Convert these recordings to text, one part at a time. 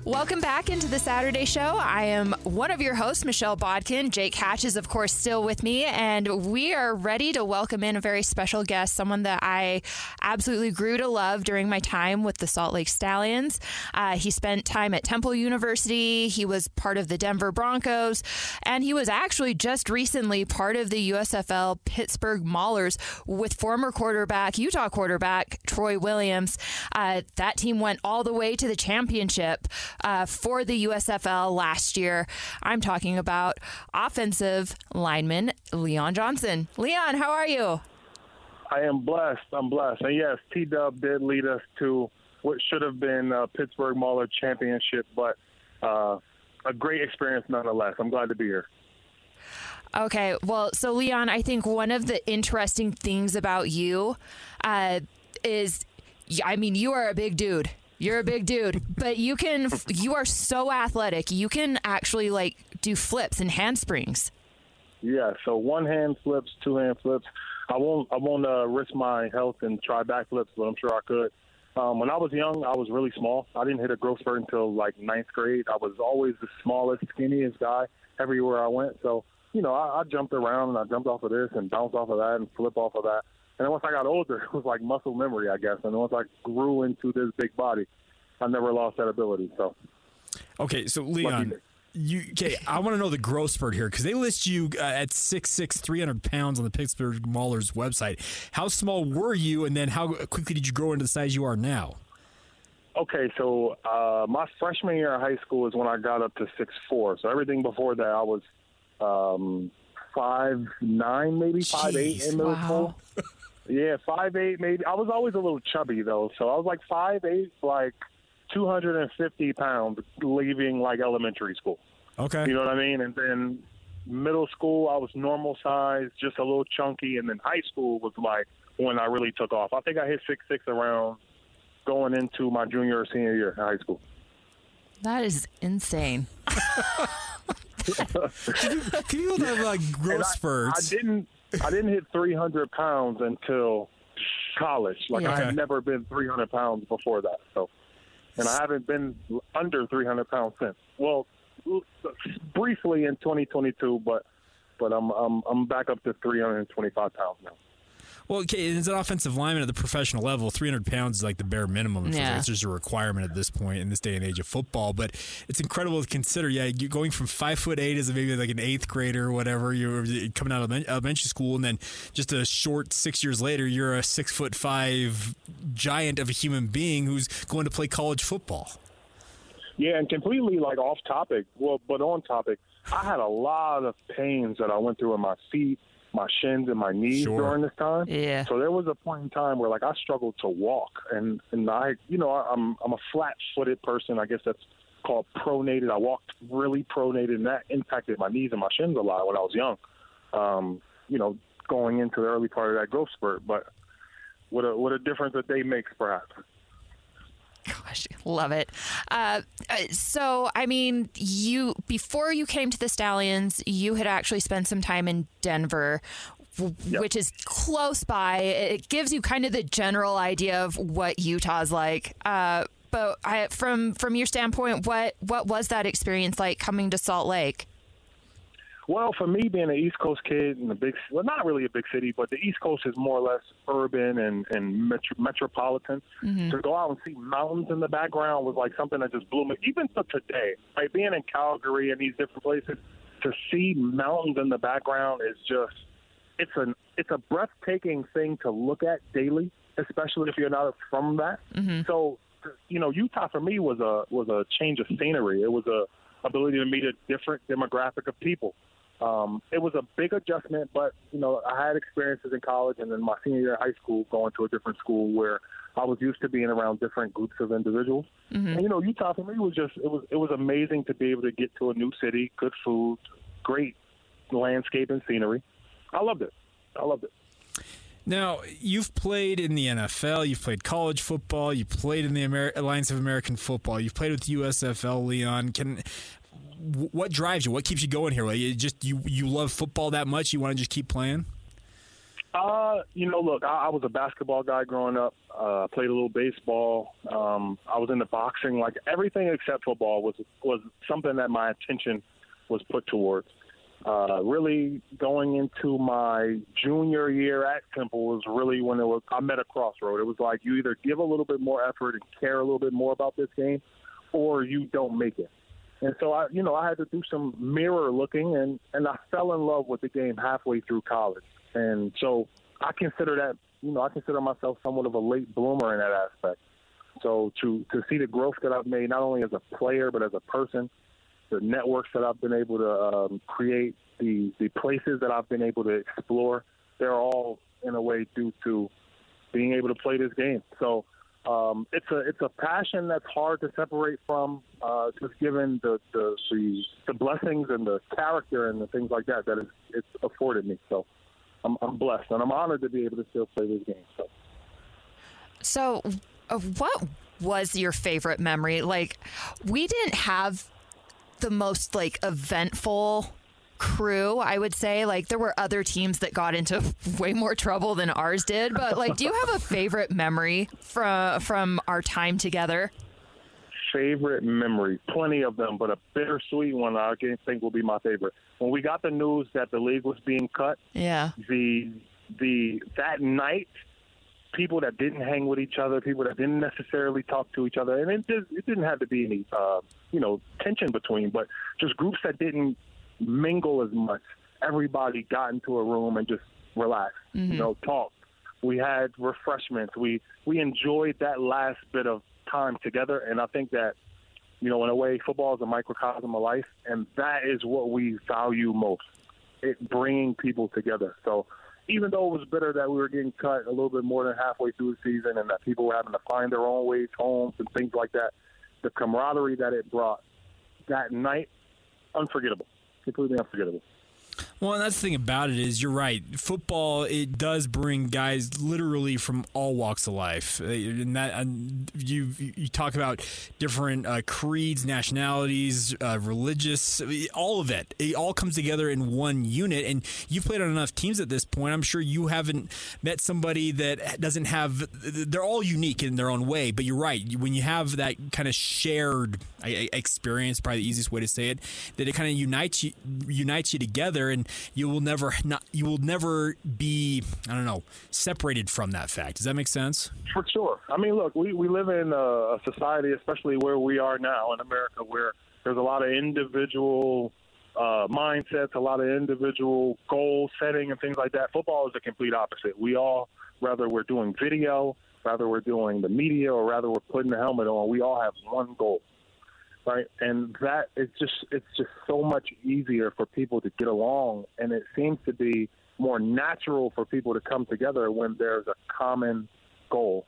Welcome back into the Saturday Show. I am one of your hosts, Michelle Bodkin. Jake Hatch is, of course, still with me, and we are ready to welcome in a very special guest, someone that I absolutely grew to love during my time with the Salt Lake Stallions. He spent time at Temple University. He was part of the Denver Broncos, and he was actually just recently part of the USFL Pittsburgh Maulers with former Utah quarterback Troy Williams. That team went all the way to the championship for the USFL last year. I'm talking about offensive lineman Leon Johnson. Leon, how are you? I am blessed. I'm blessed. And yes, T-Dub did lead us to what should have been a Pittsburgh Mauler championship, but a great experience nonetheless. I'm glad to be here. Okay, well, so Leon, I think one of the interesting things about you is, you are a big dude. You're a big dude, but you are so athletic. You can actually do flips and handsprings. Yeah, so one hand flips, two hand flips. I won't risk my health and try backflips, but I'm sure I could. When I was young, I was really small. I didn't hit a growth spurt until ninth grade. I was always the smallest, skinniest guy everywhere I went. So, I jumped around and I jumped off of this and bounced off of that and flipped off of that. And then once I got older, it was like muscle memory, I guess. And once I grew into this big body, I never lost that ability. So, okay, so Leon, I want to know the growth spurt here because they list you at 6'6", 300 pounds on the Pittsburgh Maulers website. How small were you, and then how quickly did you grow into the size you are now? Okay, so my freshman year of high school is when I got up to 6'4". So everything before that, I was 5'9", maybe 5'8" in middle school. Yeah, 5'8", maybe. I was always a little chubby, though. So I was 5'8", 250 pounds leaving elementary school. Okay. You know what I mean? And then middle school, I was normal size, just a little chunky. And then high school was when I really took off. I think I hit 6'6" around going into my junior or senior year in high school. That is insane. People have growth spurts. I didn't hit 300 pounds until college. I had never been 300 pounds before that. So, and I haven't been under 300 pounds since. Well, briefly in 2022, but I'm back up to 325 pounds now. Well, okay, as an offensive lineman at the professional level, 300 pounds is the bare minimum. Yeah. It's just a requirement at this point in this day and age of football. But it's incredible to consider. Yeah, you're going from 5'8" as maybe an eighth grader or whatever. You're coming out of elementary school, and then just a short 6 years later, you're a 6'5" giant of a human being who's going to play college football. Yeah, and completely off topic. Well, but on topic, I had a lot of pains that I went through in my feet, my shins, and my knees during this time. Yeah. So there was a point in time where I struggled to walk, and I I'm a flat-footed person. I guess that's called pronated. I walked really pronated, and that impacted my knees and my shins a lot when I was young. Going into the early part of that growth spurt, but what a difference a day makes, perhaps. Gosh, love it. So, before you came to the Stallions, you had actually spent some time in Denver, which is close by. It gives you kind of the general idea of what Utah's like. But from your standpoint, what was that experience like coming to Salt Lake? Well, for me, being an East Coast kid in not really a big city, but the East Coast is more or less urban and metropolitan. Mm-hmm. To go out and see mountains in the background was something that just blew me. Even to today, being in Calgary and these different places, to see mountains in the background is just it's a breathtaking thing to look at daily, especially if you're not from that. Mm-hmm. So, Utah for me was a change of scenery. It was a ability to meet a different demographic of people. It was a big adjustment, but, I had experiences in college and then my senior year of high school going to a different school where I was used to being around different groups of individuals. Mm-hmm. And, Utah for me was it was amazing to be able to get to a new city, good food, great landscape and scenery. I loved it. Now, you've played in the NFL, you've played college football, you played in the Alliance of American Football, you've played with USFL, Leon. What drives you? What keeps you going here? You love football that much? You want to just keep playing? Look, I was a basketball guy growing up. Played a little baseball. I was into boxing. Like everything except football was something that my attention was put towards. Really going into my junior year at Temple was really when I met a crossroad. It was like you either give a little bit more effort and care a little bit more about this game, or you don't make it. And so I had to do some mirror looking, and I fell in love with the game halfway through college. And so I consider myself somewhat of a late bloomer in that aspect. So to see the growth that I've made, not only as a player, but as a person, the networks that I've been able to create, the places that I've been able to explore, they're all in a way due to being able to play this game. So it's a passion that's hard to separate from, just given the blessings and the character and the things like that it's afforded me. So I'm blessed, and I'm honored to be able to still play this game. So what was your favorite memory? Like, we didn't have the most eventful crew, I would say. Like, there were other teams that got into way more trouble than ours did, but do you have a favorite memory from our time together? Favorite memory, plenty of them, but a bittersweet one I think will be my favorite. When we got the news that the league was being cut, that night, people that didn't hang with each other, people that didn't necessarily talk to each other, and it didn't have to be any tension between, but just groups that didn't mingle as much. Everybody got into a room and just relaxed, talked. We had refreshments. We enjoyed that last bit of time together, and I think that, in a way, football is a microcosm of life, and that is what we value most, it bringing people together. So even though it was bitter that we were getting cut a little bit more than halfway through the season and that people were having to find their own ways home and things like that, the camaraderie that it brought that night, unforgettable, completely unforgettable. Well, and that's the thing about it is, you're right. Football, it does bring guys literally from all walks of life. And you talk about different creeds, nationalities, religious, all of it. It all comes together in one unit. And you've played on enough teams at this point. I'm sure you haven't met somebody that doesn't have. They're all unique in their own way. But you're right. When you have that kind of shared experience, probably the easiest way to say it, that it kind of unites you together. And you will never be, separated from that fact. Does that make sense? For sure. I mean, look, we live in a society, especially where we are now in America, where there's a lot of individual mindsets, a lot of individual goal setting and things like that. Football is the complete opposite. We all, whether we're doing video, whether we're doing the media, or rather we're putting the helmet on, we all have one goal. Right, and that it's just so much easier for people to get along, and it seems to be more natural for people to come together when there's a common goal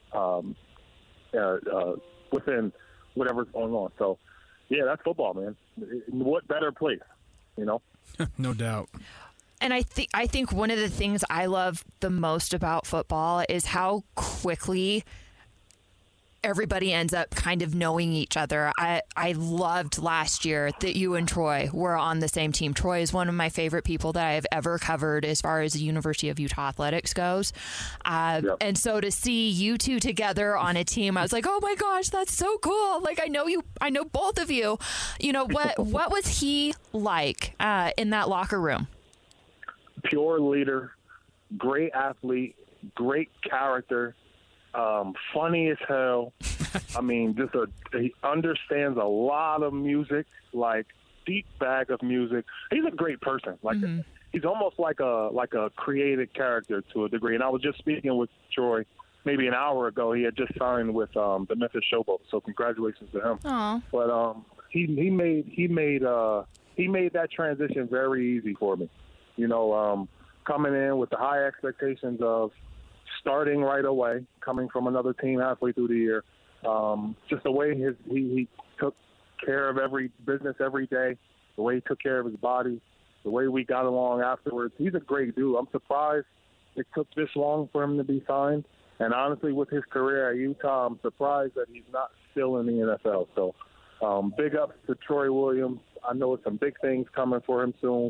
within whatever's going on. So, yeah, that's football, man. What better place, No doubt. And I think one of the things I love the most about football is how quickly everybody ends up kind of knowing each other. I loved last year that you and Troy were on the same team. Troy is one of my favorite people that I have ever covered as far as the University of Utah athletics goes. Yep. And so to see you two together on a team, I was like, oh my gosh, that's so cool. Like, I know both of you. What was he like in that locker room? Pure leader, great athlete, great character. Funny as hell. I mean, he understands a lot of music, like deep bag of music. He's a great person. Like he's almost like a created character to a degree. And I was just speaking with Troy maybe an hour ago. He had just signed with the Memphis Showboat, so congratulations to him. Aww. But he made that transition very easy for me. Coming in with the high expectations of starting right away, coming from another team halfway through the year. Just the way he took care of every business every day, the way he took care of his body, the way we got along afterwards. He's a great dude. I'm surprised it took this long for him to be signed. And honestly, with his career at Utah, I'm surprised that he's not still in the NFL. So big ups to Troy Williams. I know some big things coming for him soon.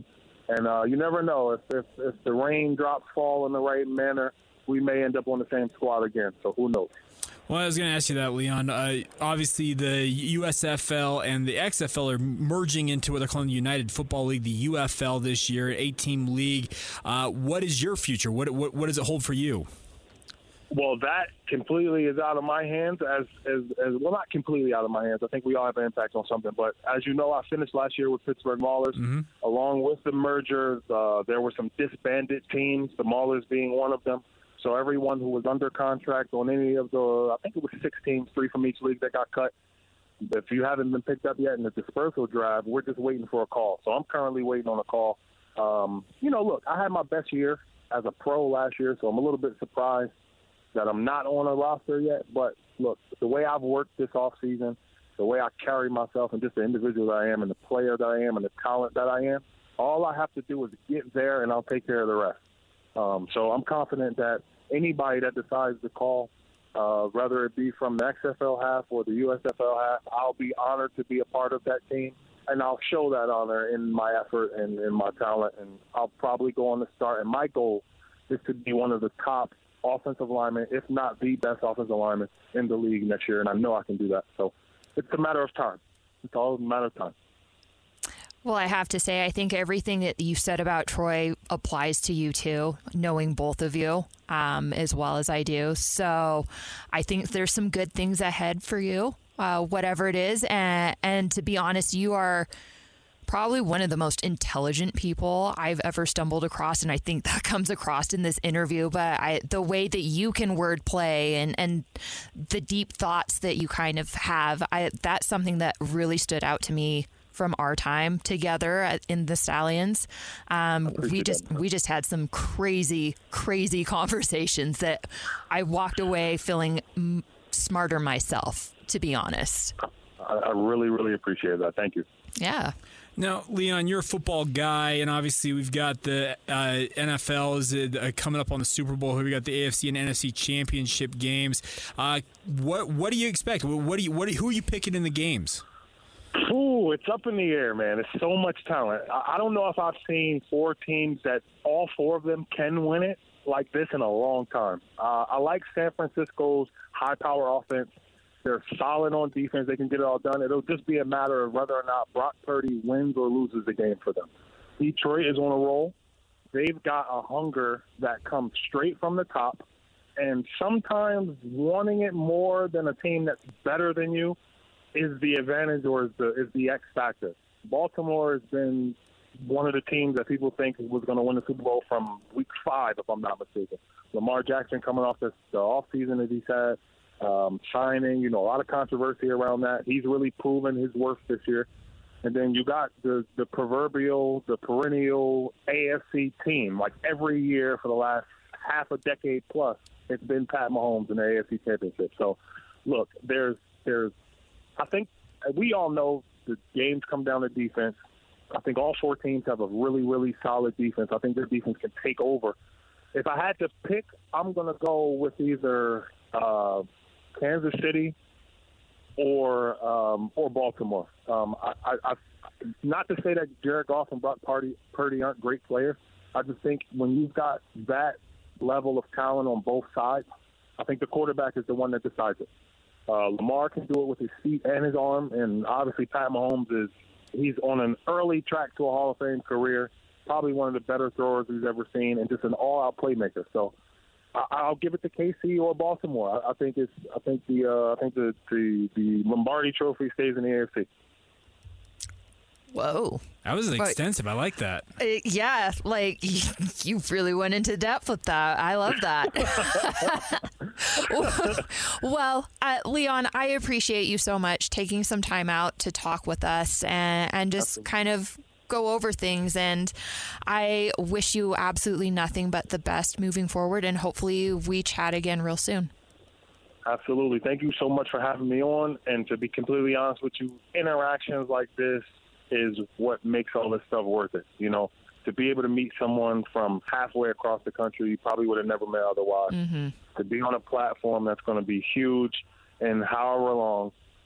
And you never know. If the raindrops fall in the right manner, we may end up on the same squad again. So who knows? Well, I was going to ask you that, Leon. Obviously, the USFL and the XFL are merging into what they're calling the United Football League, the UFL this year, an 8-team league. What is your future? What does it hold for you? Well, that completely is out of my hands. Well, not completely out of my hands. I think we all have an impact on something. But as you know, I finished last year with Pittsburgh Maulers. Mm-hmm. Along with the merger, there were some disbanded teams, the Maulers being one of them. So everyone who was under contract on any of I think it was 6 teams, 3 from each league that got cut. If you haven't been picked up yet in the dispersal drive, we're just waiting for a call. So I'm currently waiting on a call. Look, I had my best year as a pro last year, so I'm a little bit surprised that I'm not on a roster yet. But, look, the way I've worked this offseason, the way I carry myself and just the individual that I am and the player that I am and the talent that I am, all I have to do is get there and I'll take care of the rest. So I'm confident that anybody that decides to call, whether it be from the XFL half or the USFL half, I'll be honored to be a part of that team, and I'll show that honor in my effort and in my talent, and I'll probably go on to start. And my goal is to be one of the top offensive linemen, if not the best offensive lineman in the league next year, and I know I can do that. So it's a matter of time. It's all a matter of time. Well, I have to say, I think everything that you said about Troy applies to you too, knowing both of you as well as I do. So I think there's some good things ahead for you, whatever it is. And to be honest, you are probably one of the most intelligent people I've ever stumbled across. And I think that comes across in this interview. But the way that you can wordplay and the deep thoughts that you kind of have, that's something that really stood out to me from our time together in the Stallions. We just had some crazy conversations that I walked away feeling smarter myself, to be honest. I really, really appreciate that. Thank you. Yeah. Now, Leon, you're a football guy, and obviously we've got the NFL is coming up on the Super Bowl. We got the AFC and NFC championship games. What do you expect? Who are you picking in the games? Ooh, it's up in the air, man. It's so much talent. I don't know if I've seen 4 teams that all 4 of them can win it like this in a long time. I like San Francisco's high-power offense. They're solid on defense. They can get it all done. It'll just be a matter of whether or not Brock Purdy wins or loses the game for them. Detroit is on a roll. They've got a hunger that comes straight from the top, and sometimes wanting it more than a team that's better than you is the advantage or is the X factor. Baltimore has been one of the teams that people think was going to win the Super Bowl from week 5, if I'm not mistaken. Lamar Jackson coming off the offseason that he's had, signing, a lot of controversy around that. He's really proven his worth this year. And then you got the perennial AFC team. Like every year for the last half a decade plus, it's been Pat Mahomes in the AFC Championship. So, look, I think we all know the games come down to defense. I think all 4 teams have a really, really solid defense. I think their defense can take over. If I had to pick, I'm going to go with either Kansas City or Baltimore. Not to say that Jared Goff and Brock Purdy aren't great players. I just think when you've got that level of talent on both sides, I think the quarterback is the one that decides it. Lamar can do it with his feet and his arm, and obviously Pat Mahomes he's on an early track to a Hall of Fame career, probably one of the better throwers we've ever seen, and just an all-out playmaker. So I'll give it to KC or Baltimore. I think the Lombardi Trophy stays in the AFC. Whoa. That was extensive. I like that. Yeah, like you really went into depth with that. I love that. Well, Leon, I appreciate you so much taking some time out to talk with us and just kind of go over things. And I wish you absolutely nothing but the best moving forward. And hopefully we chat again real soon. Absolutely. Thank you so much for having me on. And to be completely honest with you, interactions like this is what makes all this stuff worth it. To be able to meet someone from halfway across the country you probably would have never met otherwise. Mm-hmm. To be on a platform that's going to be huge and however long,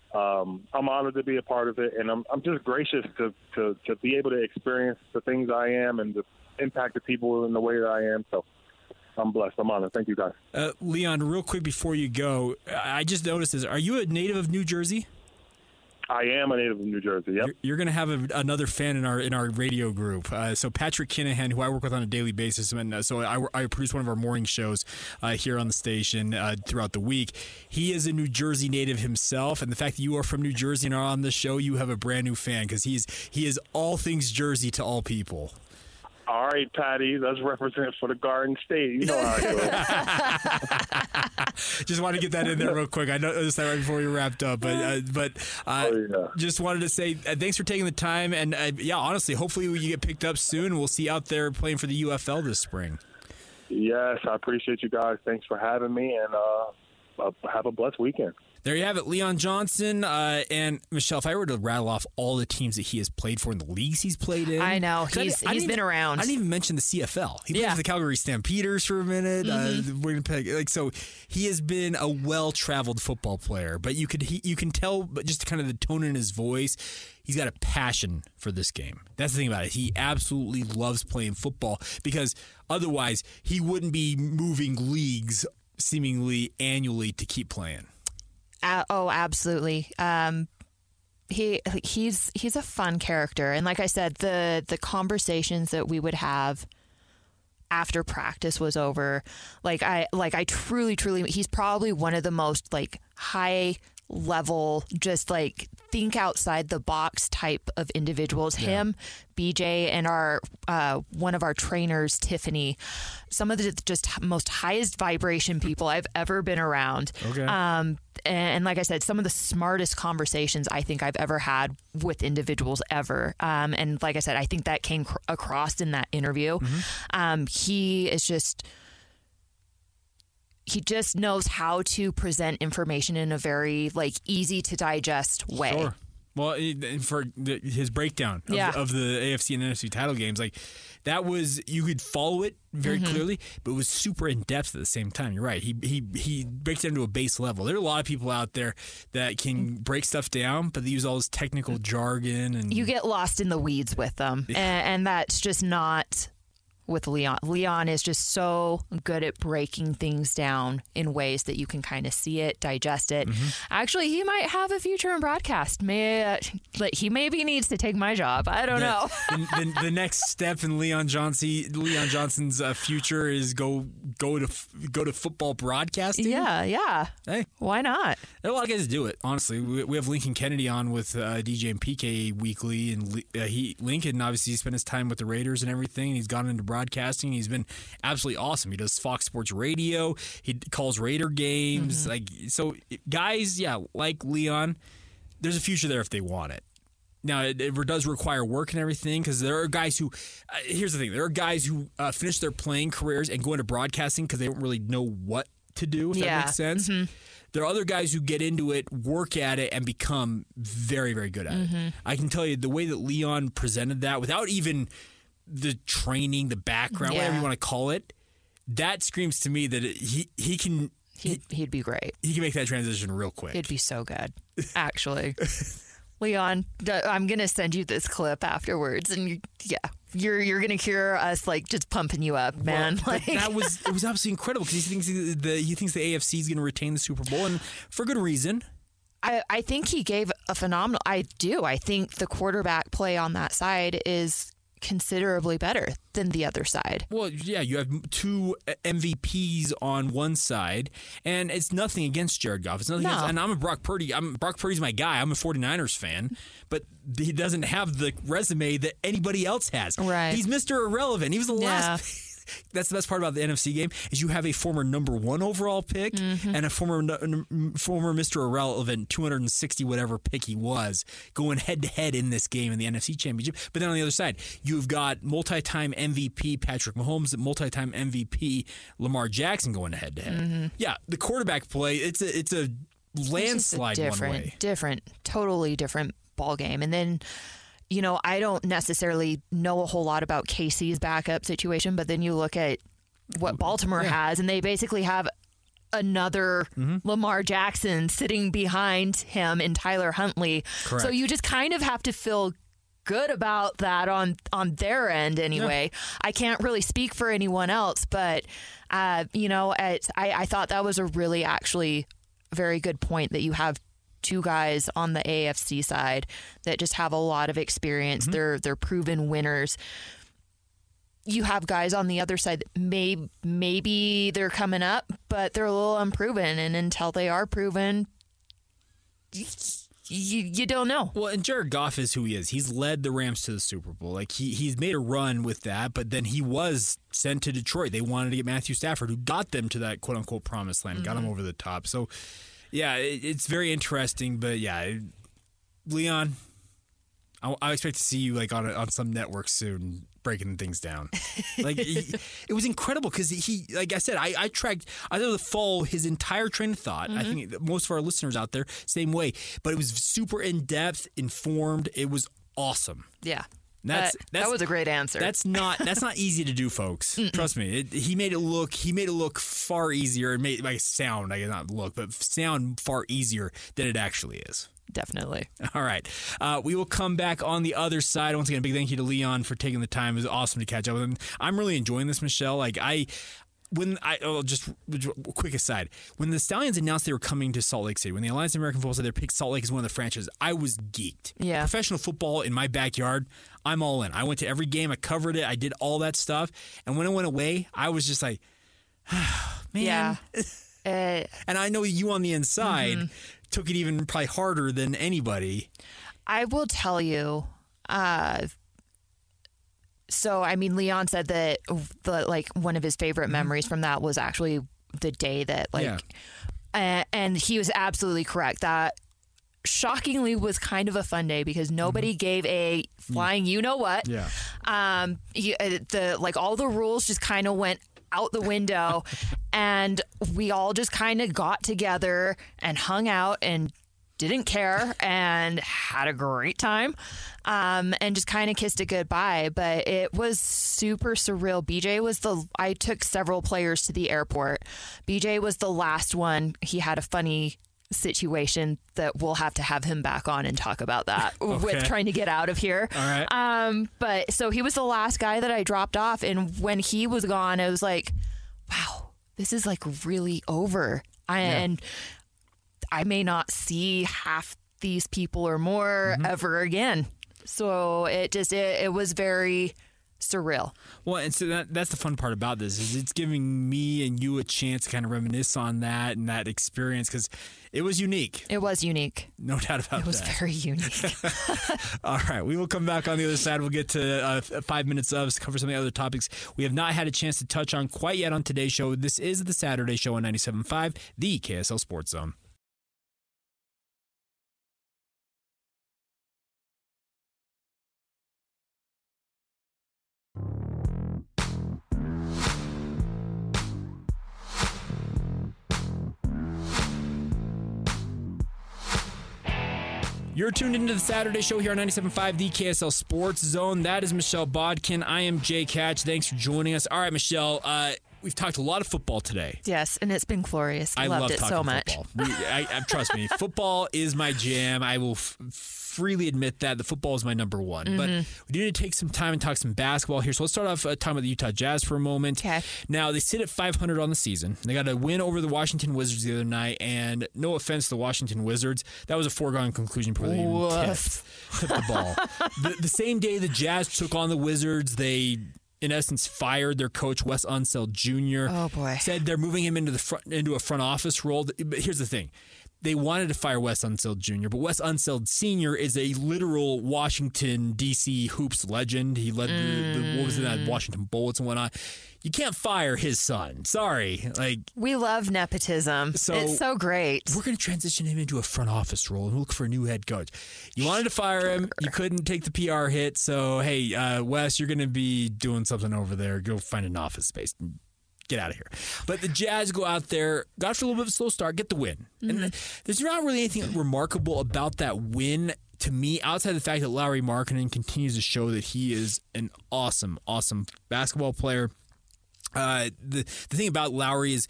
I'm honored to be a part of it, and I'm just gracious to be able to experience the things I am and to impact the people in the way that I am. So I'm blessed. I'm honored. Thank you, guys. Leon, real quick before you go, I just noticed this. Are you a native of New Jersey? I am a native of New Jersey. Yep. You're going to have another fan in our radio group. So Patrick Kinahan, who I work with on a daily basis, and so I produce one of our morning shows here on the station throughout the week. He is a New Jersey native himself, and the fact that you are from New Jersey and are on the show, you have a brand new fan because he is all things Jersey to all people. All right, Patty, let's represent for the Garden State. You know how it goes. Just wanted to get that in there real quick. I noticed that right before we wrapped up, but just wanted to say thanks for taking the time. And honestly, hopefully you get picked up soon. We'll see you out there playing for the UFL this spring. Yes, I appreciate you guys. Thanks for having me, and have a blessed weekend. There you have it, Leon Johnson. And Michelle, if I were to rattle off all the teams that he has played for in the leagues he's played in. I know. He's been around. I didn't even mention the CFL. He played for the Calgary Stampeders for a minute. Winnipeg. So he has been a well-traveled football player. But you can tell just kind of the tone in his voice. He's got a passion for this game. That's the thing about it. He absolutely loves playing football because otherwise he wouldn't be moving leagues seemingly annually to keep playing. Absolutely. He's a fun character, and like I said, the conversations that we would have after practice was over, I truly, he's probably one of the most high level, just think outside the box type of individuals. Yeah. Him, BJ, and our one of our trainers, Tiffany, some of the just most highest vibration people I've ever been around. Okay. And like I said, some of the smartest conversations I think I've ever had with individuals ever. And like I said, I think that came across in that interview. Mm-hmm. He just knows how to present information in a very easy to digest way. Sure. Well, for his breakdown of the AFC and NFC title games, that was, you could follow it very clearly, but it was super in depth at the same time. You're right. He breaks it into a base level. There are a lot of people out there that can break stuff down, but they use all this technical jargon, and you get lost in the weeds with them, and that's just not with Leon. Leon is just so good at breaking things down in ways that you can kind of see it, digest it. Mm-hmm. Actually, he might have a future in broadcast. He maybe needs to take my job. I don't know. The next step in Leon Johnson's future is go to football broadcasting. Yeah. Hey, why not? There are a lot of guys that do it. Honestly, we have Lincoln Kennedy on with DJ and PK weekly, and Lincoln obviously spent his time with the Raiders and everything. He's gone into broadcasting. He's been absolutely awesome. He does Fox Sports Radio. He calls Raider games. So guys, like Leon, there's a future there if they want it. Now, it does require work and everything, because there are guys who, here's the thing, there are guys who finish their playing careers and go into broadcasting because they don't really know what to do, if that makes sense. Mm-hmm. There are other guys who get into it, work at it, and become very, very good at it. I can tell you the way that Leon presented that, without even the training, the background, whatever you want to call it, that screams to me that he can... He'd be great. He can make that transition real quick. He'd be so good, actually. Leon, I'm going to send you this clip afterwards, and you're going to hear us just pumping you up, man. Well, it was absolutely incredible, because he thinks the AFC is going to retain the Super Bowl, and for good reason. I think he gave a phenomenal... I think the quarterback play on that side is considerably better than the other side. Well, yeah, you have two MVPs on one side, and it's nothing against Jared Goff. It's nothing against, and I'm a Brock Purdy. Brock Purdy's my guy. I'm a 49ers fan, but he doesn't have the resume that anybody else has. Right. He's Mr. Irrelevant. He was the last... That's the best part about the NFC game, is you have a former number 1 overall pick and a former Mr. Irrelevant 260 whatever pick he was going head to head in this game in the NFC Championship. But then on the other side, you've got multi-time MVP Patrick Mahomes, multi-time MVP Lamar Jackson going head to head. Yeah, the quarterback play, it's a landslide one way. Totally different ball game. And then, I don't necessarily know a whole lot about KC's backup situation, but then you look at what Baltimore has, and they basically have another Lamar Jackson sitting behind him in Tyler Huntley. Correct. So you just kind of have to feel good about that on their end anyway. Yeah. I can't really speak for anyone else, but I thought that was a really actually very good point that you have two guys on the AFC side that just have a lot of experience. They're proven winners. You have guys on the other side that maybe they're coming up, but they're a little unproven, and until they are proven, you don't know. Well, and Jared Goff is who he is. He's led the Rams to the Super Bowl. Like he's made a run with that, but then he was sent to Detroit. They wanted to get Matthew Stafford, who got them to that quote unquote promised land, got them over the top. So, yeah, it's very interesting. But yeah, Leon, I expect to see you like on some network soon, breaking things down. Like it was incredible because he, like I said, I tracked. I was able to follow his entire train of thought. I think most of our listeners out there same way, but it was super in depth, informed. It was awesome. Yeah. That was a great answer. That's not easy to do, folks. Trust me. He made it look far easier. It made like sound, not look, but sound far easier than it actually is. Definitely. All right. We will come back on the other side. Once again, big thank you to Leon for taking the time. It was awesome to catch up with him. I'm really enjoying this, Michelle. Like just a quick aside. When the Stallions announced they were coming to Salt Lake City, when the Alliance of American Football said they picked Salt Lake as one of the franchises, I was geeked. Yeah. Professional football in my backyard, I'm all in. I went to every game. I covered it. I did all that stuff. And when it went away, I was just like, oh, man. Yeah. And I know you on the inside took it even probably harder than anybody. I will tell you. So, I mean, Leon said that one of his favorite memories from that was actually the day that and he was absolutely correct. That shockingly was kind of a fun day because nobody gave a flying you know what. Yeah. All the rules just kind of went out the window and we all just kind of got together and hung out and didn't care and had a great time and just kind of kissed it goodbye. But it was super surreal. I took several players to the airport. BJ was the last one. He had a funny situation that we'll have to have him back on and talk about that with trying to get out of here. All right. But so he was the last guy that I dropped off. And when he was gone, I was like, wow, this is like really over. And I may not see half these people or more ever again. So it was very surreal. Well, and so that's the fun part about this is it's giving me and you a chance to kind of reminisce on that and that experience because it was unique. It was unique. No doubt about that. It was very unique. All right. We will come back on the other side. We'll get to 5 minutes of to cover some of the other topics we have not had a chance to touch on quite yet on today's show. This is the Saturday Show on 97.5, the KSL Sports Zone. You're tuned into the Saturday Show here on 97.5, the KSL Sports Zone. That is Michelle Bodkin. I am Jake Hatch. Thanks for joining us. All right, Michelle, we've talked a lot of football today. Yes, and it's been glorious. I loved it so much. Trust me, football is my jam. I will freely admit that the football is my number one. But we need to take some time and talk some basketball here. So let's start off talking about the Utah Jazz for a moment. Okay. Now, they sit at 500 on the season. They got a win over the Washington Wizards the other night. And no offense to the Washington Wizards, that was a foregone conclusion before they even tipped the ball. The same day the Jazz took on the Wizards, they in essence fired their coach Wes Unseld Jr. Oh boy! Said they're moving him into a front office role. But here's the thing: they wanted to fire Wes Unseld Jr., but Wes Unseld Sr. is a literal Washington D.C. hoops legend. He led what was it, that Washington Bullets and whatnot. You can't fire his son. Sorry, we love nepotism. It's so great. We're going to transition him into a front office role and look for a new head coach. You wanted to fire him. You couldn't take the PR hit. So hey, Wes, you're going to be doing something over there. Go find an office space. Get out of here. But the Jazz go out there, got off to a little bit of a slow start, get the win. And there's not really anything remarkable about that win to me, outside the fact that Lauri Markkanen continues to show that he is an awesome, awesome basketball player. The thing about Lauri is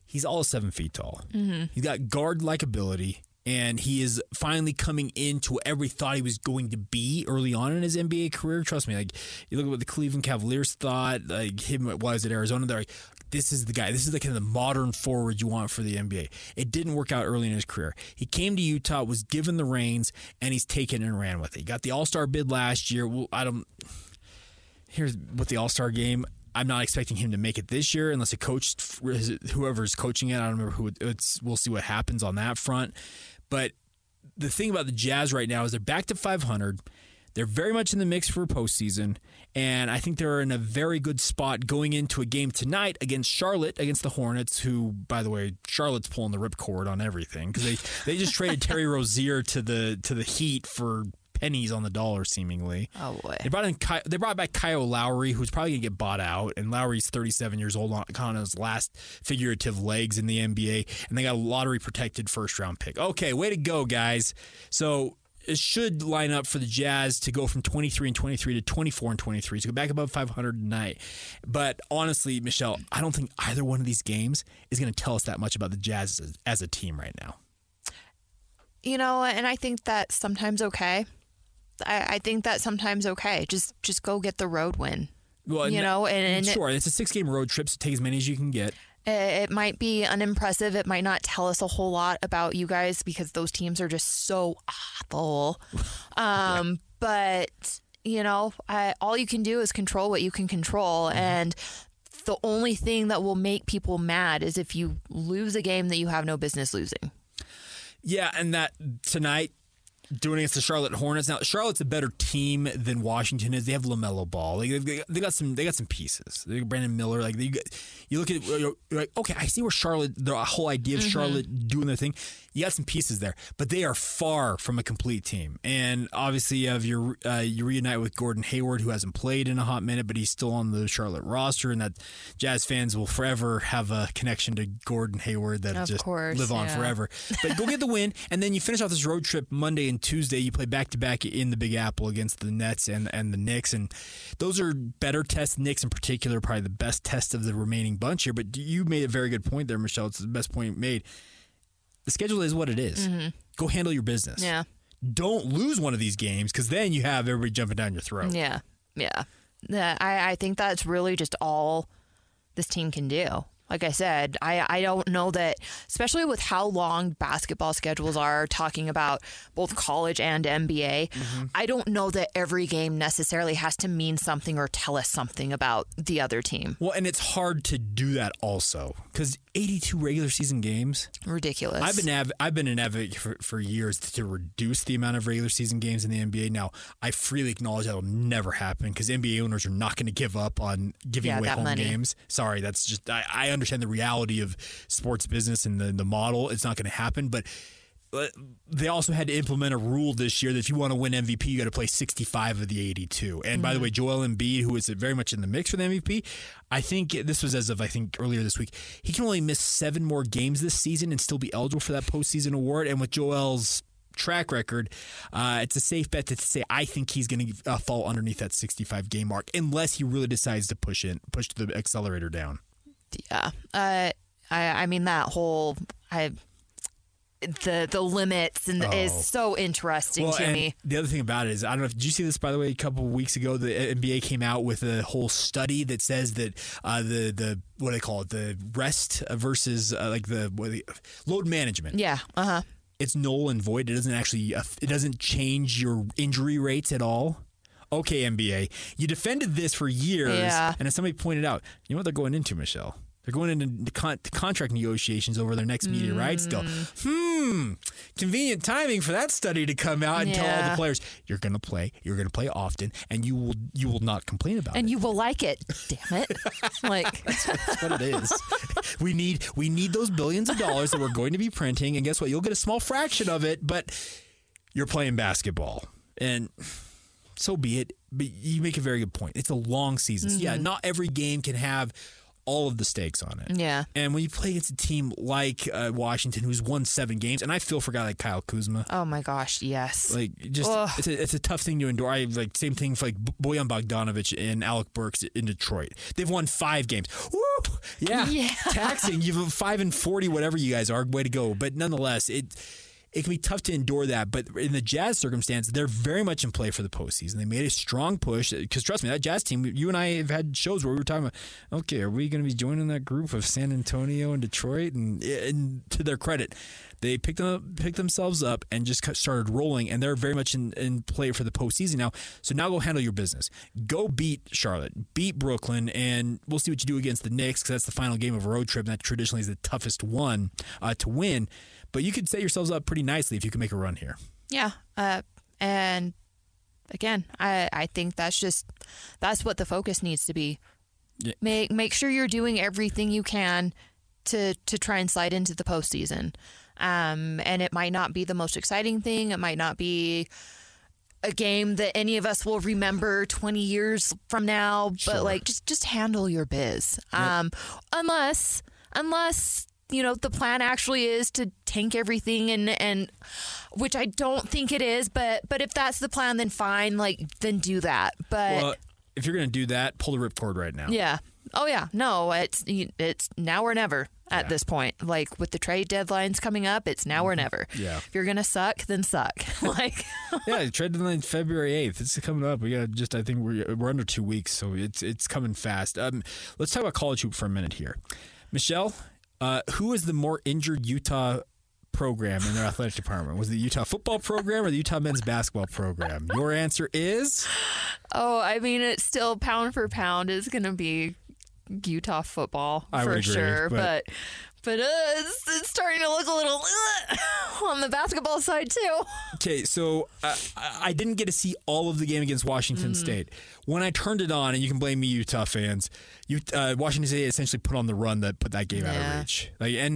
he's all 7 feet tall. Mm-hmm. He's got guard-like ability, and he is finally coming into what everybody thought he was going to be early on in his NBA career. Trust me, like you look at what the Cleveland Cavaliers thought, like him while he was at Arizona, they're like, this is the guy. This is the kind of the modern forward you want for the NBA. It didn't work out early in his career. He came to Utah, was given the reins, and he's taken and ran with it. He got the All-Star bid last year. Well, here's with the All-Star game. I'm not expecting him to make it this year unless a coach, whoever's coaching it, I don't remember who it's. We'll see what happens on that front. But the thing about the Jazz right now is they're back to 500. They're very much in the mix for postseason, and I think they're in a very good spot going into a game tonight against Charlotte, against the Hornets, who, by the way, Charlotte's pulling the ripcord on everything because they just traded Terry Rozier to the Heat for pennies on the dollar, seemingly. Oh boy! They brought back Kyle Lowry, who's probably gonna get bought out, and Lowry's 37 years old, on his last figurative legs in the NBA, and they got a lottery protected first round pick. Okay, way to go, guys! So it should line up for the Jazz to go from 23-23 to 24-23, to go back above 500 tonight. But honestly, Michelle, I don't think either one of these games is going to tell us that much about the Jazz as a team right now. You know, and I think that's sometimes okay. I think that's sometimes okay. Just go get the road win. Well, you know, and sure, it's a 6-game road trip, so take as many as you can get. It might be unimpressive. It might not tell us a whole lot about you guys because those teams are just so awful. But, you know, all you can do is control what you can control. Mm-hmm. And the only thing that will make people mad is if you lose a game that you have no business losing. Yeah, and that tonight, doing against the Charlotte Hornets. Now, Charlotte's a better team than Washington is. They have LaMelo Ball. They got some pieces. They got Brandon Miller. Like you look at it, you're like, okay, I see where Charlotte. The whole idea of Charlotte doing their thing. You got some pieces there, but they are far from a complete team. And obviously, you reunite with Gordon Hayward, who hasn't played in a hot minute, but he's still on the Charlotte roster, and that Jazz fans will forever have a connection to Gordon Hayward that live on forever. But go get the win, and then you finish off this road trip Monday and Tuesday. You play back-to-back in the Big Apple against the Nets and the Knicks, and those are better tests. Knicks in particular, probably the best test of the remaining bunch here. But you made a very good point there, Michelle. It's the best point made. The schedule is what it is. Mm-hmm. Go handle your business. Yeah. Don't lose one of these games because then you have everybody jumping down your throat. Yeah. I think that's really just all this team can do. Like I said, I don't know that, especially with how long basketball schedules are, talking about both college and NBA, I don't know that every game necessarily has to mean something or tell us something about the other team. Well, and it's hard to do that also because 82 regular season games. Ridiculous. I've been an advocate for years to reduce the amount of regular season games in the NBA. Now, I freely acknowledge that will never happen because NBA owners are not going to give up on giving away home games. Sorry, that's just I understand the reality of sports business and the model. It's not going to happen, but they also had to implement a rule this year that if you want to win MVP, you got to play 65 of the 82. And by the way, Joel Embiid, who is very much in the mix for the MVP, I think this was as of earlier this week, he can only miss 7 more games this season and still be eligible for that postseason award. And with Joel's track record, it's a safe bet to say I think he's going to fall underneath that 65 game mark unless he really decides to push the accelerator down. Yeah. I mean, that whole the limits is so interesting to me. The other thing about it is, I don't know, did you see this, by the way, a couple of weeks ago? The NBA came out with a whole study that says that the what do they call it? The rest versus load management. Yeah. It's null and void. It doesn't change your injury rates at all. Okay, NBA, you defended this for years, and as somebody pointed out, you know what they're going into, Michelle? They're going into contract negotiations over their next media rights deal. Convenient timing for that study to come out and tell all the players, you're going to play often, and you will not complain about it. And you will like it, damn it. That's what it is. We need those billions of dollars that we're going to be printing, and guess what? You'll get a small fraction of it, but you're playing basketball. And so be it. But you make a very good point. It's a long season. So not every game can have all of the stakes on it. Yeah. And when you play against a team like Washington, who's won 7 games, and I feel for a guy like Kyle Kuzma. Oh my gosh, yes. Like, just it's a tough thing to endure. I like same thing for like Bojan Bogdanovic and Alec Burks in Detroit. They've won 5 games. Woo! Yeah. Taxing. You've 5-40, whatever you guys are. Way to go. But nonetheless, it can be tough to endure that. But in the Jazz circumstance, they're very much in play for the postseason. They made a strong push because trust me, that Jazz team. You and I have had shows where we were talking about, okay, are we going to be joining that group of San Antonio and Detroit? And to their credit, they picked themselves up and just started rolling, and they're very much in play for the postseason now. So now go handle your business. Go beat Charlotte, beat Brooklyn, and we'll see what you do against the Knicks because that's the final game of a road trip, and that traditionally is the toughest one to win. But you could set yourselves up pretty nicely if you can make a run here. Yeah. And again, I think that's what the focus needs to be. Yeah. Make sure you're doing everything you can to try and slide into the postseason. And it might not be the most exciting thing. It might not be a game that any of us will remember 20 years from now, but like just handle your biz. Yep. Unless the plan actually is to tank everything and which I don't think it is, but if that's the plan, then fine, then do that. But if you're going to do that, pull the ripcord right now. Yeah. Oh yeah. No, it's now or never at this point. Like with the trade deadlines coming up, it's now or never. Yeah. If you're going to suck, then suck. Yeah, trade deadline February 8th. It's coming up. We got I think we're under 2 weeks, so it's coming fast. Let's talk about college hoop for a minute here. Michelle, who is the more injured Utah program in their athletic department? Was it the Utah football program or the Utah men's basketball program? Your answer is? Oh, I mean, it's still pound for pound is going to be Utah football for sure. But it's starting to look a little on the basketball side too. Okay, so I didn't get to see all of the game against Washington State. When I turned it on, and you can blame me, Utah fans, Washington State essentially put on the run that put that game out of reach.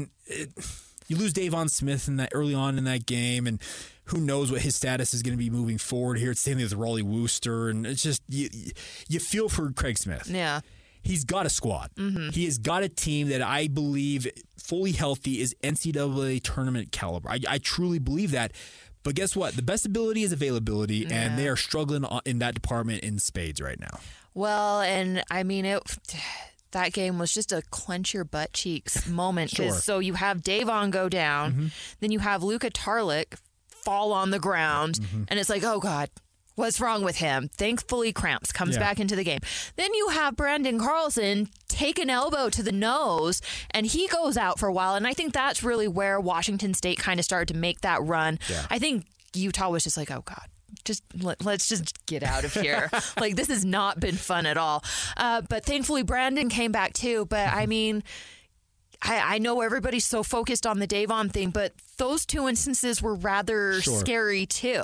You lose Davon Smith early on in that game, and who knows what his status is going to be moving forward here. It's the same thing with Raleigh Wooster, and it's just you feel for Craig Smith. Yeah. He's got a squad. Mm-hmm. He has got a team that I believe fully healthy is NCAA tournament caliber. I truly believe that. But guess what? The best ability is availability, and they are struggling in that department in spades right now. Well, and I mean, that game was just a clench your butt cheeks moment. So you have Davon go down, then you have Luka Tarlik fall on the ground, and it's like, oh, God. What's wrong with him? Thankfully, cramps comes back into the game. Then you have Brandon Carlson take an elbow to the nose, and he goes out for a while. And I think that's really where Washington State kind of started to make that run. Yeah. I think Utah was just like, oh, God. Let's just get out of here. This has not been fun at all. But thankfully, Brandon came back too. But I mean, I know everybody's so focused on the Davon thing, but those 2 instances were rather scary too.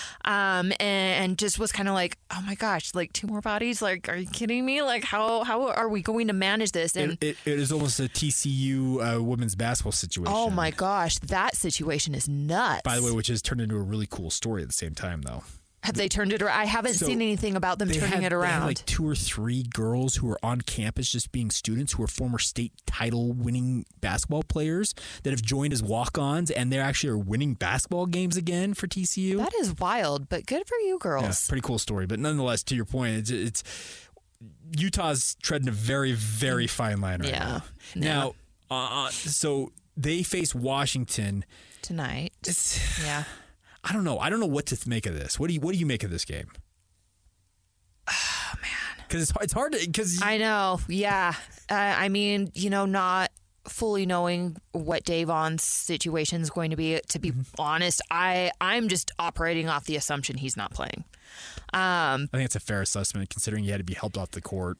And just was kind of like, oh my gosh, 2 more bodies? Are you kidding me? How are we going to manage this? And it is almost a TCU women's basketball situation. Oh my gosh, that situation is nuts. By the way, which has turned into a really cool story at the same time, though. Have they turned it around? I haven't seen anything about them turning it around. They had 2 or 3 girls who are on campus just being students who are former state title winning basketball players that have joined as walk-ons, and they actually are winning basketball games again for TCU. That is wild, but good for you girls. Yeah, pretty cool story. But nonetheless, to your point, it's Utah's treading a very, very fine line right now. Yeah. Now, so they face Washington tonight. I don't know. I don't know what to make of this. What do you make of this game? Oh man, because it's hard to because I know. Yeah, I mean, not fully knowing what Davon's situation is going to be. To be honest, I'm just operating off the assumption he's not playing. I think it's a fair assessment considering he had to be helped off the court.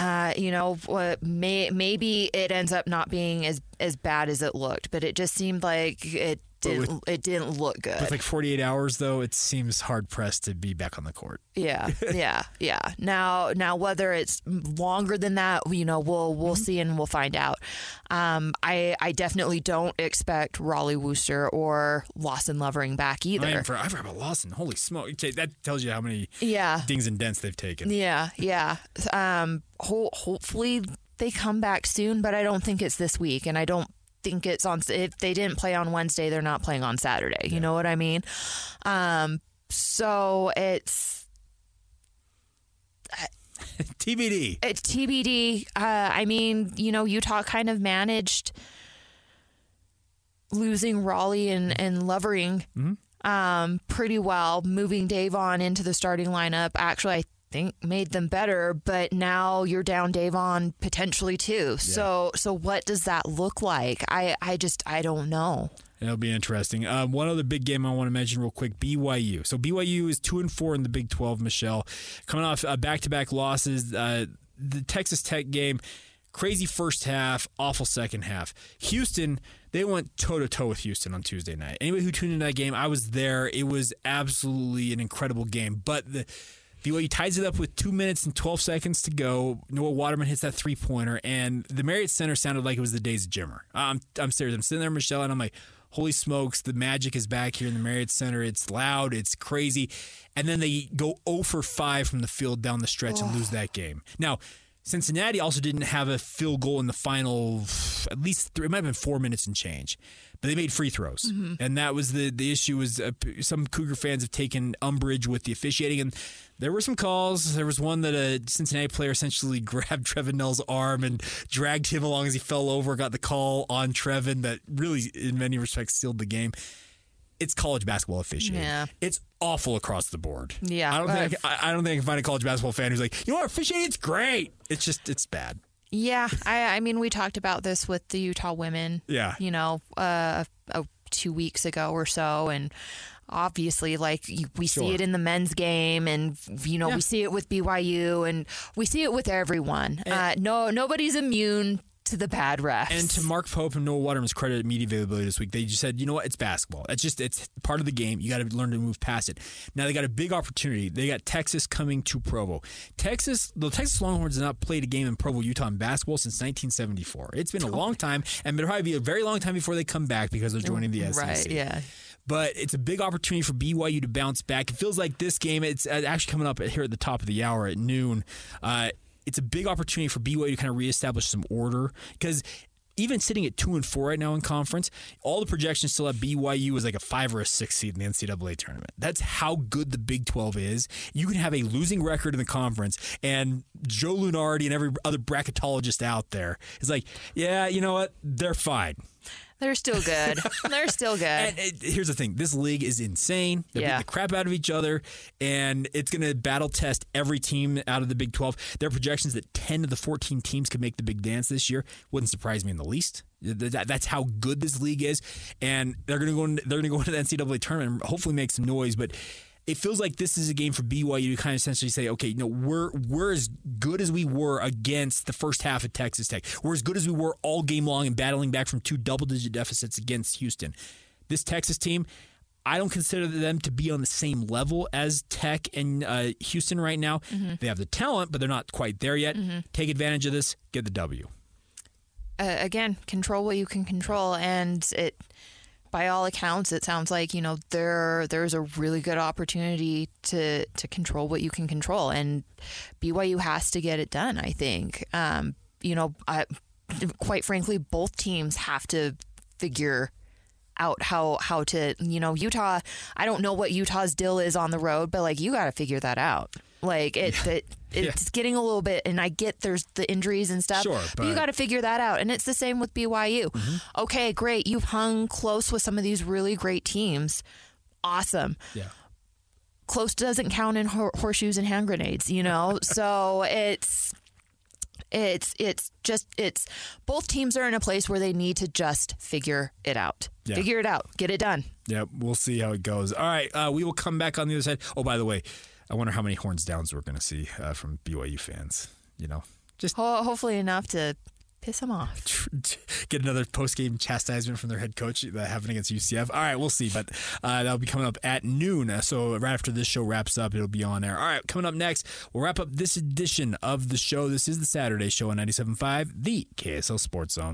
Maybe it ends up not being as bad as it looked, but it just seemed like it didn't look good. With 48 hours, though, it seems hard-pressed to be back on the court. Yeah. Now, whether it's longer than that, we'll see and we'll find out. I definitely don't expect Raleigh Wooster or Lawson Lovering back either. I forgot about Lawson. Holy smoke. Okay, that tells you how many dings and dents they've taken. Yeah. Hopefully they come back soon, but I don't think it's this week, and I don't think it's on. If they didn't play on Wednesday, they're not playing on Saturday. You know what I mean? So it's TBD. It's TBD. I mean, Utah kind of managed losing Raleigh and Lovering pretty well, moving Davon into the starting lineup. Actually, I think made them better, but now you're down Davon potentially too. Yeah. So what does that look like? I don't know. It'll be interesting. One other big game I want to mention real quick, BYU. So BYU is 2-4 in the Big 12, Michelle. Coming off back-to-back losses, the Texas Tech game, crazy first half, awful second half. Houston, they went toe-to-toe with Houston on Tuesday night. Anybody who tuned into that game, I was there. It was absolutely an incredible game. But BYU ties it up with 2 minutes and 12 seconds to go. Noah Waterman hits that three-pointer, and the Marriott Center sounded like it was the days of Jimmer. I'm serious. I'm sitting there, Michelle, and I'm like, holy smokes, the magic is back here in the Marriott Center. It's loud, it's crazy. And then they go 0 for 5 from the field down the stretch and lose that game. Now, Cincinnati also didn't have a field goal in the final, at least it might have been 4 minutes and change. But they made free throws. Mm-hmm. And that was the issue was some Cougar fans have taken umbrage with the officiating. And there were some calls. There was one that a Cincinnati player essentially grabbed Trevin Knell's arm and dragged him along as he fell over, got the call on Trevin that really, in many respects, sealed the game. It's college basketball officiating. Yeah. It's awful across the board. Yeah. I don't think I can find a college basketball fan who's like, officiating's great. It's bad. Yeah, I mean, we talked about this with the Utah women. Yeah. 2 weeks ago or so, and obviously, we see it in the men's game, and we see it with BYU, and we see it with everyone. Nobody's immune to the bad refs. And to Mark Pope and Noah Waterman's credit at media availability this week, they just said, you know what, it's basketball. It's part of the game. You got to learn to move past it. Now they got a big opportunity. They got Texas coming to Provo. The Texas Longhorns have not played a game in Provo, Utah in basketball since 1974. It's been a long time, and it'll probably be a very long time before they come back because they're joining the SEC. Right, yeah. But it's a big opportunity for BYU to bounce back. It feels like this game, it's actually coming up here at the top of the hour at noon. It's a big opportunity for BYU to kind of reestablish some order because even sitting at 2-4 right now in conference, all the projections still have BYU as like a 5 or a 6 seed in the NCAA tournament. That's how good the Big 12 is. You can have a losing record in the conference, and Joe Lunardi and every other bracketologist out there is like, yeah, you know what? They're fine. They're still good. They're still good. And here's the thing. This league is insane. They're beating the crap out of each other, and it's going to battle test every team out of the Big 12. There are projections that 10 of the 14 teams could make the big dance this year. Wouldn't surprise me in the least. That's how good this league is, and they're going to go into the NCAA tournament and hopefully make some noise, but it feels like this is a game for BYU to kind of essentially say, okay, we're as good as we were against the first half of Texas Tech. We're as good as we were all game long and battling back from 2 double-digit deficits against Houston. This Texas team, I don't consider them to be on the same level as Tech and Houston right now. Mm-hmm. They have the talent, but they're not quite there yet. Mm-hmm. Take advantage of this. Get the W. Again, control what you can control, and it. By all accounts, it sounds like, there's a really good opportunity to control what you can control, and BYU has to get it done, I think. Quite frankly, both teams have to figure out how to, Utah, I don't know what Utah's deal is on the road, but you got to figure that out. It's getting a little bit, and I get there's the injuries and stuff, but you got to figure that out. And it's the same with BYU. Mm-hmm. Okay, great. You've hung close with some of these really great teams. Awesome. Yeah. Close doesn't count in horseshoes and hand grenades, So it's both teams are in a place where they need to just figure it out. Yeah. Figure it out. Get it done. Yeah, we'll see how it goes. All right, we will come back on the other side. Oh, by the way, I wonder how many horns downs we're going to see from BYU fans. Just hopefully enough to piss them off. Get another post-game chastisement from their head coach that happened against UCF. All right, we'll see. But that'll be coming up at noon. So right after this show wraps up, it'll be on air. All right, coming up next, we'll wrap up this edition of the show. This is the Saturday show on 97.5, the KSL Sports Zone.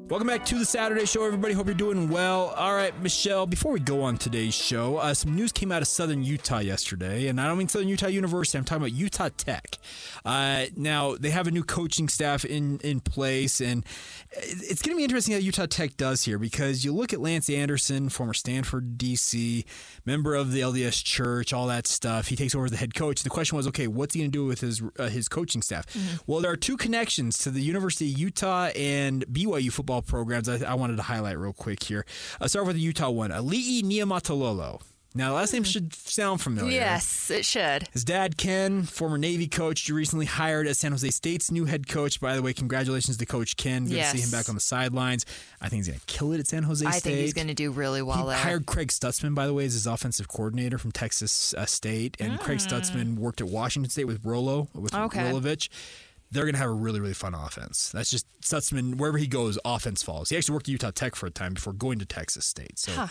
Welcome back to the Saturday Show, everybody. Hope you're doing well. All right, Michelle, before we go on today's show, some news came out of Southern Utah yesterday, and I don't mean Southern Utah University. I'm talking about Utah Tech. Now, they have a new coaching staff in place, and it's going to be interesting how Utah Tech does here, because you look at Lance Anderson, former Stanford DC, member of the LDS Church, all that stuff. He takes over as the head coach. The question was, okay, what's he going to do with his coaching staff? Mm-hmm. Well, there are two connections to the University of Utah and BYU football programs I wanted to highlight real quick here. I'll start with the Utah one. Ali'i Niumatalolo. Now, the last name should sound familiar. Yes, it should. His dad, Ken, former Navy coach, recently hired as San Jose State's new head coach. By the way, congratulations to Coach Ken. Good to see him back on the sidelines. I think he's going to kill it at San Jose State. I think he's going to do really well there. He hired Craig Stutzman, by the way, as his offensive coordinator from Texas State. And Craig Stutzman worked at Washington State with Rolovich. They're going to have a really, really fun offense. That's just Stutzman, wherever he goes, offense follows. He actually worked at Utah Tech for a time before going to Texas State. So,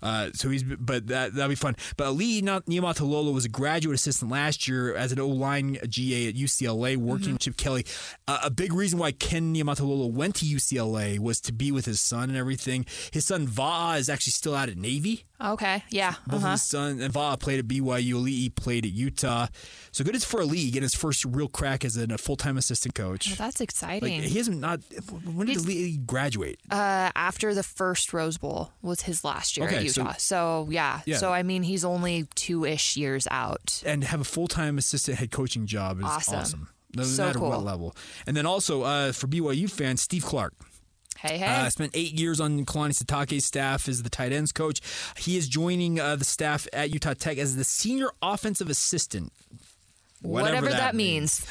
that'll be fun. But Ali'i Niumatalolo was a graduate assistant last year as an O-line GA at UCLA, working with Chip Kelly. A big reason why Ken Niumatalolo went to UCLA was to be with his son and everything. His son Va'a is actually still out at Navy. Okay, yeah. Both of his sons, and Va'a played at BYU. Ali'i played at Utah. So good for Ali'i getting his first real crack as a full-time assistant coach. Well, that's exciting. He hasn't when did Ali'i graduate? After the first Rose Bowl was his last year at Utah. So yeah. So, I mean, he's only 2-ish years out. And have a full-time assistant head coaching job is awesome. No matter what level. And then also, for BYU fans, Steve Clark. Hey. Spent 8 years on Kalani Sitake's staff as the tight ends coach. He is joining the staff at Utah Tech as the senior offensive assistant. Whatever that means.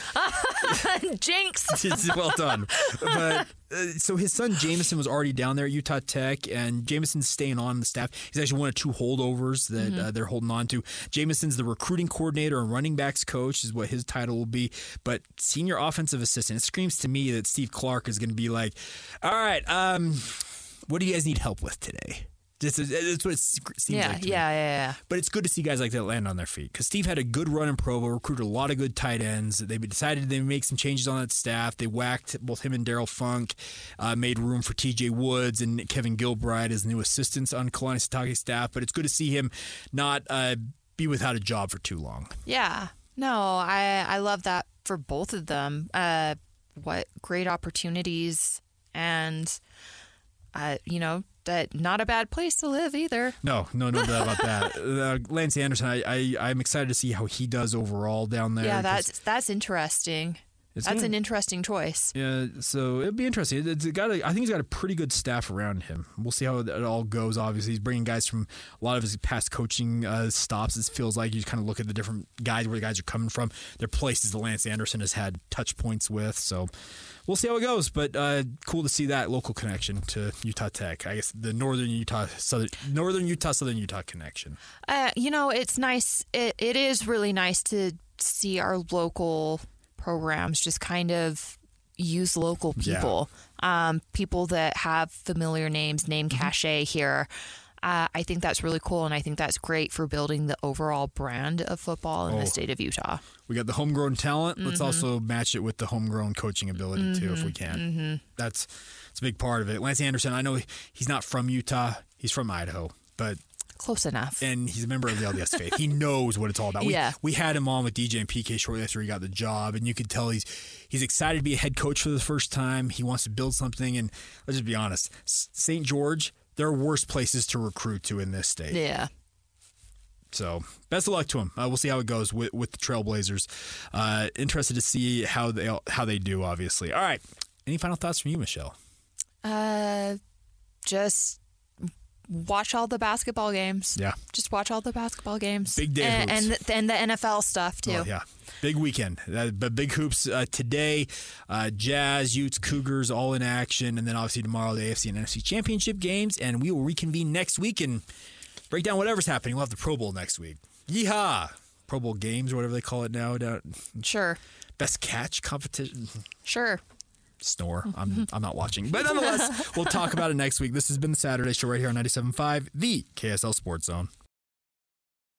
Jinx. Well done. But so his son Jameson was already down there at Utah Tech, and Jameson's staying on the staff. He's actually one of 2 holdovers that they're holding on to. Jameson's the recruiting coordinator and running backs coach is what his title will be. But senior offensive assistant. It screams to me that Steve Clark is going to be like, all right, what do you guys need help with today? That's what it seems like to me. Yeah. But it's good to see guys like that land on their feet, because Steve had a good run in Provo, recruited a lot of good tight ends. They decided they would make some changes on that staff. They whacked both him and Daryl Funk, made room for TJ Woods and Kevin Gilbride as new assistants on Kalani Sitake's staff. But it's good to see him not be without a job for too long. Yeah. No, I love that for both of them. What great opportunities, and that not a bad place to live either. No doubt about that. Lance Anderson, I'm excited to see how he does overall down there. Yeah, that's interesting. That's an interesting choice. Yeah, so it'd be interesting. I think he's got a pretty good staff around him. We'll see how it all goes. Obviously, he's bringing guys from a lot of his past coaching stops. It feels like you kind of look at the different guys, where the guys are coming from, their places that Lance Anderson has had touch points with. So we'll see how it goes. But cool to see that local connection to Utah Tech. I guess the Northern Utah Southern Utah connection. It's nice. It is really nice to see our local programs just kind of use local people, people that have familiar names, name cachet here. I think that's really cool, and I think that's great for building the overall brand of football in the state of Utah. We got the homegrown talent. Let's also match it with the homegrown coaching ability too, if we can. That's a big part of it. Lance Anderson, I know he's not from Utah. He's from Idaho, but close enough. And he's a member of the LDS faith. He knows what it's all about. We had him on with DJ and PK shortly after he got the job, and you could tell he's excited to be a head coach for the first time. He wants to build something, and let's just be honest, St. George, there are worse places to recruit to in this state. Yeah. So best of luck to him. We'll see how it goes with the Trailblazers. Interested to see how they do, obviously. All right. Any final thoughts from you, Michelle? Just watch all the basketball games. Yeah. Just watch all the basketball games. Big day and the NFL stuff too. Oh, yeah. Big weekend. But big hoops today. Jazz, Utes, Cougars all in action. And then obviously tomorrow the AFC and NFC championship games. And we will reconvene next week and break down whatever's happening. We'll have the Pro Bowl next week. Yeehaw! Pro Bowl games or whatever they call it now. Sure. Best catch competition. Sure. Snore. I'm not watching. But nonetheless, we'll talk about it next week. This has been the Saturday Show right here on 97.5, the KSL Sports Zone.